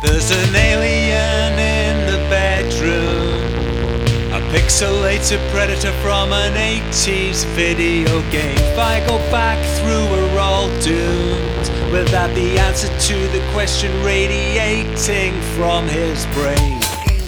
There's an alien in the bedroom, a pixelated predator from an 80s video game. If I go back through, we're all doomed, without the answer to the question radiating from his brain.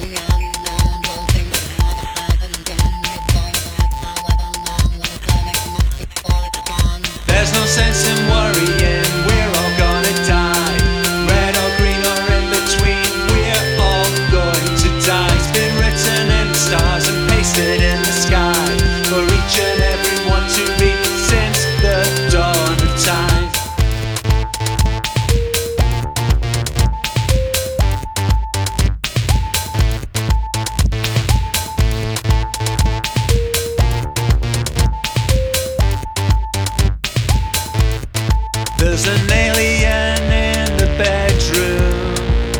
There's no sense in worrying, we're all gonna die. Red or green or in between, we're all going to die. It's been written in the stars and pasted in the sky for each and every one to read since the dawn of time. There's an alien in the bedroom,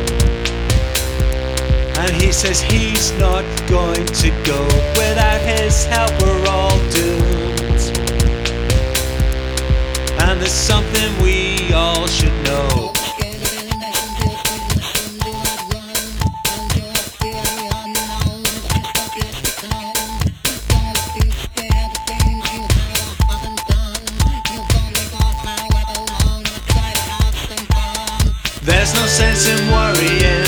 and he says he's not going to go. Without his help we're all doomed, and there's something we all should know. There's no sense in worrying,